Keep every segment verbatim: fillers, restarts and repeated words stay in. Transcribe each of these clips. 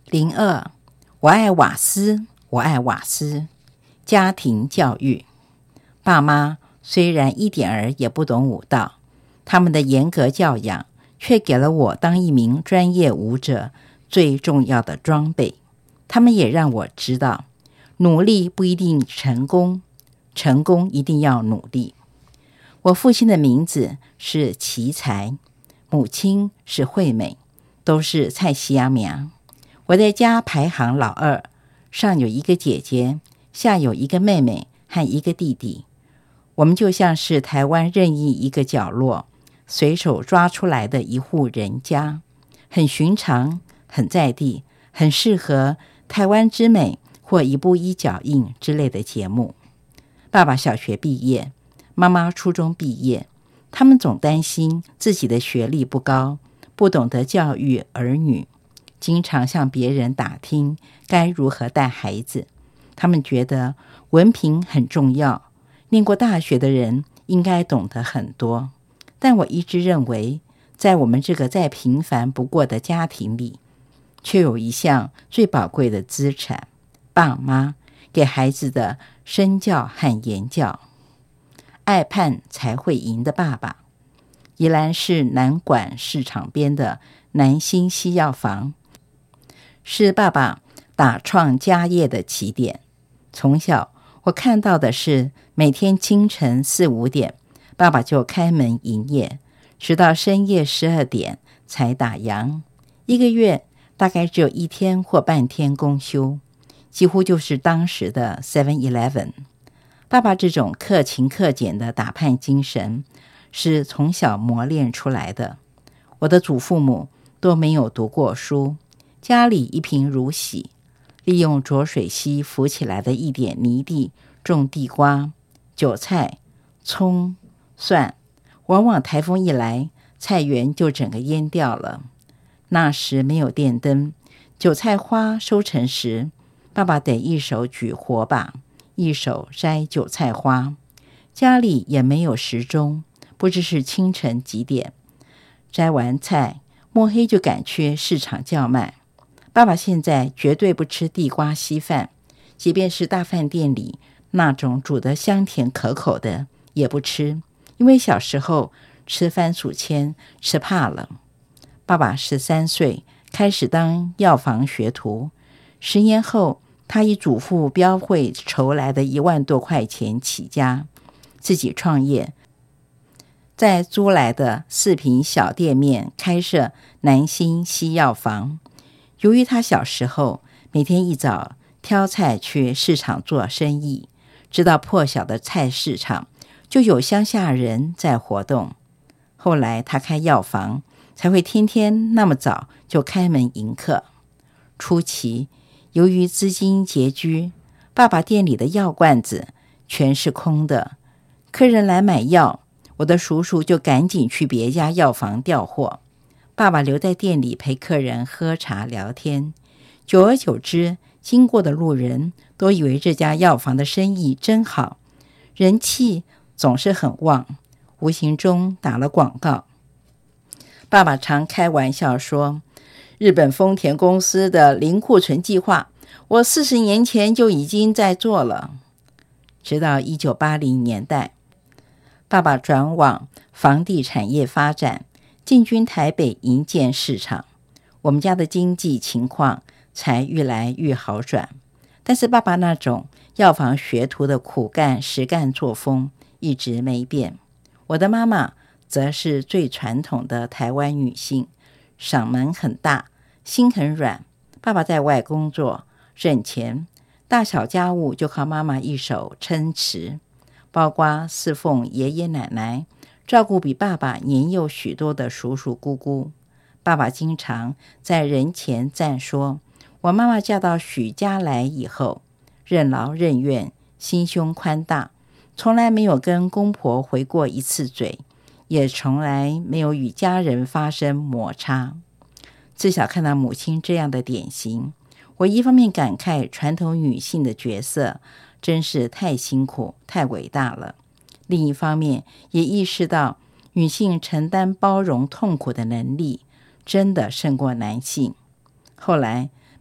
零二，我爱瓦斯，我爱瓦斯。家庭教育，爸妈虽然一点儿也不懂舞蹈，他们的严格教养却给了我当一名专业舞者最重要的装备。他们也让我知道，努力不一定成功，成功一定要努力。我父亲的名字是奇才，母亲是惠美，都是蔡西亚苗。我在家排行老二，上有一个姐姐，下有一个妹妹和一个弟弟。我们就像是台湾任意一个角落随手抓出来的一户人家，很寻常，很在地，很适合台湾之美或一步一脚印之类的节目。爸爸小学毕业，妈妈初中毕业，他们总担心自己的学历不高，不懂得教育儿女，经常向别人打听该如何带孩子。他们觉得文凭很重要，念过大学的人应该懂得很多。但我一直认为，在我们这个再平凡不过的家庭里，却有一项最宝贵的资产，爸妈给孩子的身教和言教。爱盼才会赢的爸爸。宜兰市南馆市场边的南新西药房，是爸爸打创家业的起点。从小我看到的是，每天清晨四五点，爸爸就开门营业，直到深夜十二点才打烊。一个月大概只有一天或半天公休，几乎就是当时的 seven eleven。 爸爸这种克勤克俭的打盼精神是从小磨练出来的。我的祖父母都没有读过书，家里一贫如洗，利用浊水溪浮起来的一点泥地种地瓜、韭菜、葱、蒜，往往台风一来，菜园就整个淹掉了。那时没有电灯，韭菜花收成时，爸爸得一手举火把，一手摘韭菜花。家里也没有时钟，不知是清晨几点。摘完菜，摸黑就赶去市场叫卖。爸爸现在绝对不吃地瓜稀饭，即便是大饭店里那种煮得香甜可口的也不吃，因为小时候吃番薯签吃怕了。爸爸十三岁开始当药房学徒，十年后他以祖父标会筹来的一万多块钱起家，自己创业，在租来的四坪小店面开设南新西药房。由于他小时候每天一早挑菜去市场做生意，知道破晓的菜市场就有乡下人在活动。后来他开药房，才会天天那么早就开门迎客。初期由于资金拮据，爸爸店里的药罐子全是空的，客人来买药，我的叔叔就赶紧去别家药房调货。爸爸留在店里陪客人喝茶聊天，久而久之，经过的路人都以为这家药房的生意真好，人气总是很旺，无形中打了广告。爸爸常开玩笑说，日本丰田公司的零库存计划，我四十年前就已经在做了。直到一九八零年代，爸爸转往房地产业发展，进军台北营建市场，我们家的经济情况才越来越好转。但是爸爸那种药房学徒的苦干实干作风一直没变。我的妈妈则是最传统的台湾女性，嗓门很大，心很软。爸爸在外工作挣钱，大小家务就靠妈妈一手撑持，包括侍奉爷爷奶奶，照顾比爸爸年幼许多的叔叔姑姑。爸爸经常在人前赞说，我妈妈嫁到许家来以后，任劳任怨，心胸宽大，从来没有跟公婆回过一次嘴，也从来没有与家人发生摩擦。自小看到母亲这样的典型，我一方面感慨传统女性的角色真是太辛苦太伟大了，另一方面也意识到女性承担包容痛苦的能力真的胜过男性。后来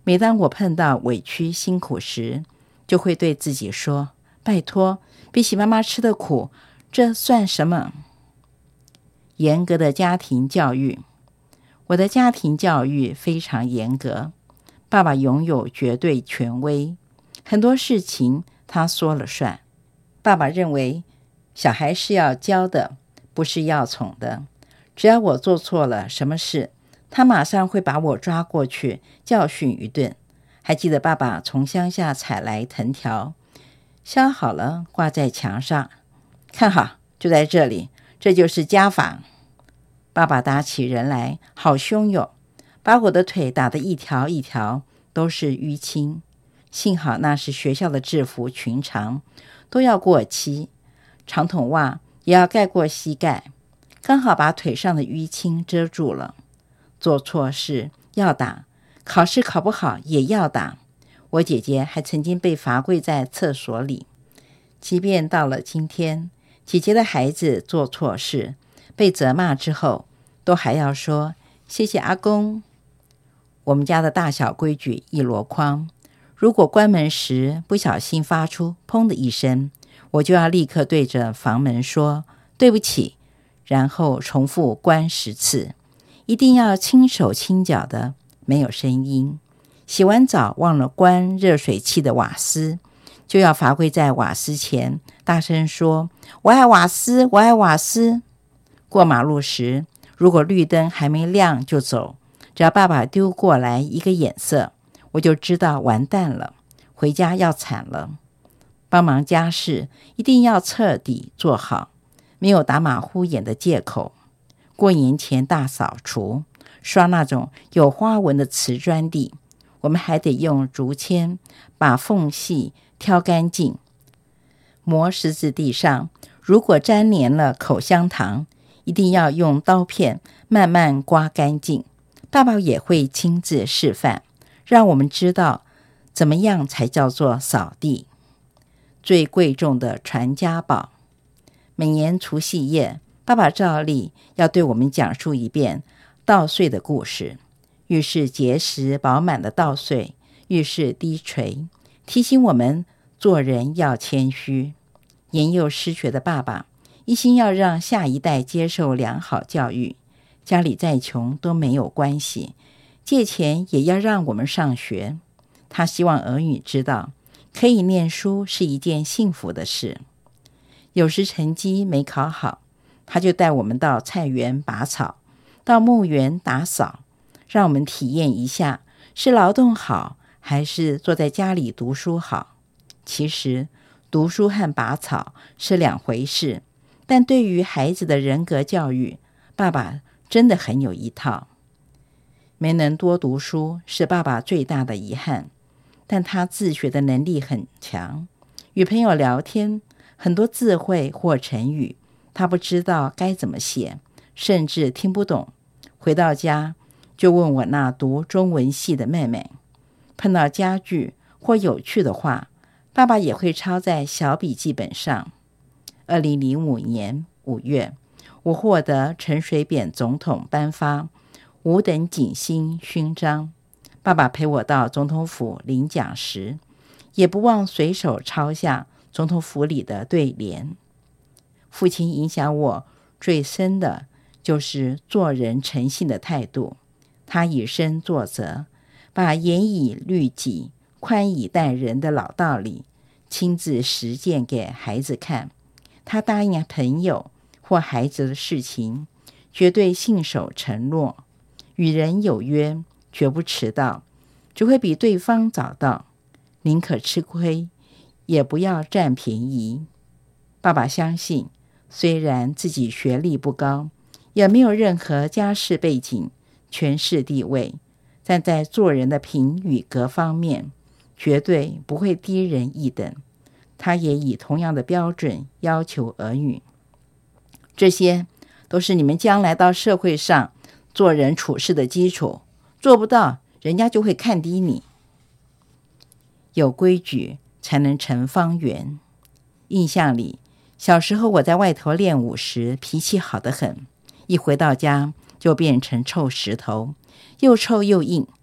每当我碰到委屈辛苦时，就会对自己说，拜托，比起妈妈吃的苦，这算什么？严格的家庭教育。我的家庭教育非常严格，爸爸拥有绝对权威，很多事情他说了算。爸爸认为小孩是要教的，不是要宠的。只要我做错了什么事，他马上会把我抓过去教训一顿。还记得爸爸从乡下采来藤条，削好了挂在墙上，看好，就在这里，这就是家法。爸爸打起人来好凶哟，把我的腿打得一条一条都是淤青。幸好那是学校的制服裙长，都要过膝，长筒袜也要盖过膝盖，刚好把腿上的淤青遮住了。做错事要打，考试考不好也要打。我姐姐还曾经被罚跪在厕所里。即便到了今天，姐姐的孩子做错事被责骂之后，都还要说谢谢阿公。我们家的大小规矩一箩筐，如果关门时不小心发出砰的一声，我就要立刻对着房门说对不起，然后重复关十次，一定要轻手轻脚的，没有声音。洗完澡忘了关热水器的瓦斯，就要罚跪在瓦斯前，大声说我爱瓦斯，我爱瓦斯。过马路时，如果绿灯还没亮就走，只要爸爸丢过来一个眼色，我就知道完蛋了，回家要惨了。帮忙家事一定要彻底做好，没有打马虎眼的借口。过年前大扫除，刷那种有花纹的瓷砖地，我们还得用竹签把缝隙挑干净。磨石子地上，如果沾黏了口香糖，一定要用刀片慢慢刮干净。爸爸也会亲自示范，让我们知道怎么样才叫做扫地。最贵重的传家宝。每年除夕夜，爸爸照例要对我们讲述一遍稻穗的故事，愈是结实饱满的稻穗，愈是低垂，提醒我们做人要谦虚。年幼失学的爸爸一心要让下一代接受良好教育，家里再穷都没有关系，借钱也要让我们上学。他希望儿女知道，可以念书是一件幸福的事。有时成绩没考好，他就带我们到菜园拔草，到墓园打扫，让我们体验一下是劳动好还是坐在家里读书好。其实读书和拔草是两回事，但对于孩子的人格教育，爸爸真的很有一套。没能多读书是爸爸最大的遗憾，但他自学的能力很强，与朋友聊天，很多字汇或成语他不知道该怎么写，甚至听不懂。回到家就问我那读中文系的妹妹。碰到佳句或有趣的话，爸爸也会抄在小笔记本上。二零零五年五月，我获得陈水扁总统颁发五等景星勋章。爸爸陪我到总统府领奖时，也不忘随手抄下总统府里的对联。父亲影响我最深的就是做人诚信的态度。他以身作则，把严以律己、宽以待人的老道理亲自实践给孩子看。他答应朋友或孩子的事情，绝对信守承诺，与人有约，绝不迟到，只会比对方早到，宁可吃亏，也不要占便宜。爸爸相信，虽然自己学历不高，也没有任何家世背景、权势地位，但在做人的品与格方面，绝对不会低人一等。他也以同样的标准要求儿女。这些都是你们将来到社会上做人处事的基础，做不到，人家就会看低你。有规矩才能成方圆。印象里，小时候我在外头练武时脾气好得很，一回到家就变成臭石头，又臭又硬。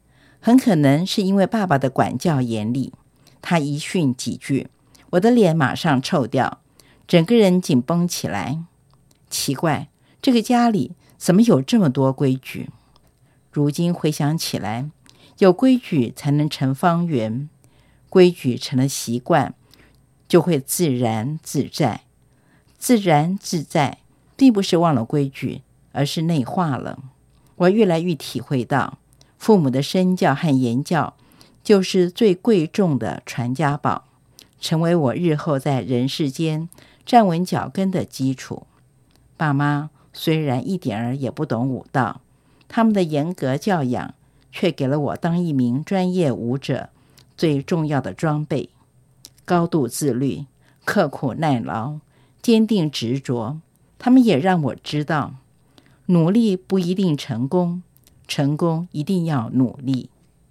很可能是因为爸爸的管教严厉，他一训几句，我的脸马上臭掉，整个人紧绷起来。奇怪，这个家里怎么有这么多规矩？如今回想起来，有规矩才能成方圆，规矩成了习惯，就会自然自在。自然自在并不是忘了规矩，而是内化了。我越来越体会到，父母的身教和言教就是最贵重的传家宝，成为我日后在人世间站稳脚跟的基础。爸妈虽然一点儿也不懂武道，他们的严格教养却给了我当一名专业武者最重要的装备：高度自律、刻苦耐劳、坚定执着。他们也让我知道，努力不一定成功，成功一定要努力。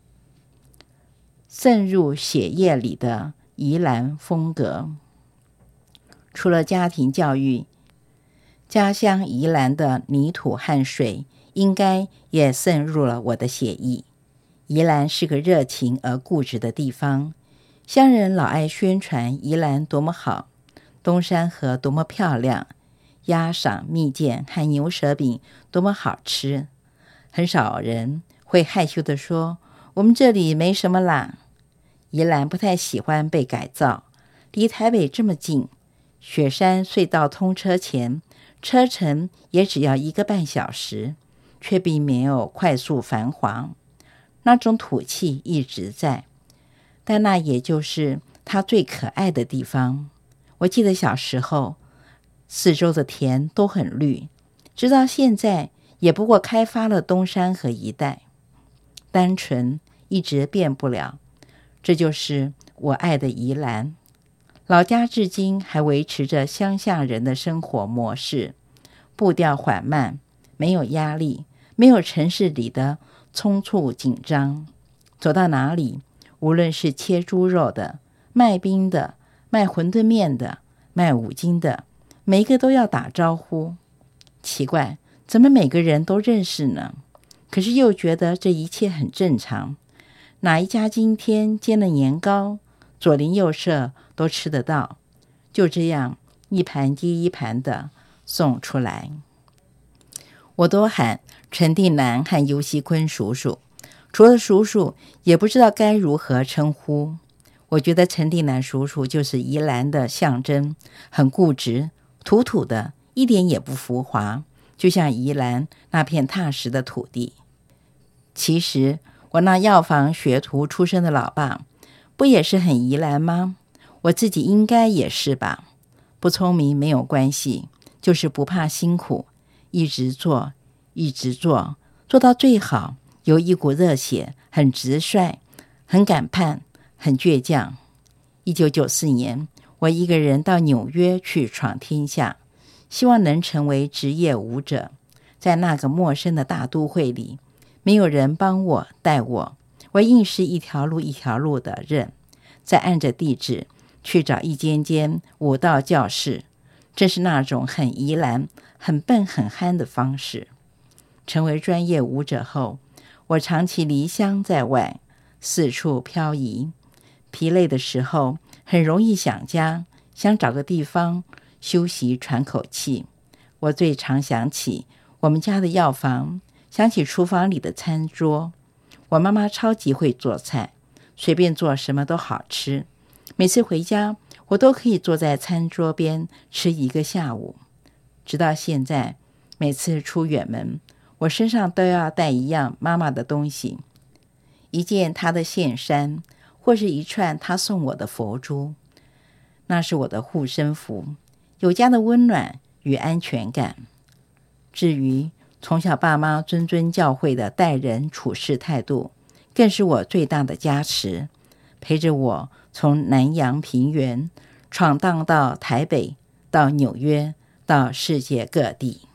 渗入血液里的宜兰风格。除了家庭教育，家乡宜兰的泥土和水应该也渗入了我的血液。宜兰是个热情而固执的地方，乡人老爱宣传宜兰多么好，东山河多么漂亮，鸭赏、蜜饯和牛舌饼多么好吃。很少人会害羞地说，我们这里没什么啦。宜兰不太喜欢被改造，离台北这么近，雪山隧道通车前，车程也只要一个半小时，却并没有快速繁华。那种土气一直在，但那也就是它最可爱的地方。我记得小时候，四周的田都很绿，直到现在也不过开发了东山河一带，单纯一直变不了。这就是我爱的宜兰。老家至今还维持着乡下人的生活模式，步调缓慢，没有压力，没有城市里的匆促紧张。走到哪里，无论是切猪肉的、卖冰的、卖馄饨面的、卖五金的，每一个都要打招呼。奇怪，怎么每个人都认识呢？可是又觉得这一切很正常。哪一家今天煎了年糕，左邻右舍都吃得到，就这样一盘接一盘的送出来。我都喊陈定南和尤锡坤叔叔，除了叔叔也不知道该如何称呼。我觉得陈定南叔叔就是宜兰的象征，很固执，土土的，一点也不浮华，就像宜兰那片踏实的土地。其实我那药房学徒出身的老爸，不也是很宜兰吗？我自己应该也是吧。不聪明没有关系，就是不怕辛苦，一直做，一直做，做到最好，有一股热血，很直率，很敢叛，很倔强。一九九四年，我一个人到纽约去闯天下，希望能成为职业舞者。在那个陌生的大都会里，没有人帮我带我，我硬是一条路一条路的认，再按着地址去找一间间舞蹈教室。这是那种很宜兰、很笨、很憨的方式。成为专业舞者后，我长期离乡在外，四处漂移。疲累的时候，很容易想家，想找个地方休息喘口气。我最常想起我们家的药房，想起厨房里的餐桌。我妈妈超级会做菜，随便做什么都好吃。每次回家，我都可以坐在餐桌边吃一个下午。直到现在，每次出远门，我身上都要带一样妈妈的东西，一件她的线衫，或是一串她送我的佛珠。那是我的护身符，有家的温暖与安全感。至于从小爸妈谆谆教诲的待人处事态度，更是我最大的加持，陪着我从南洋平原闯荡到台北，到纽约，到世界各地。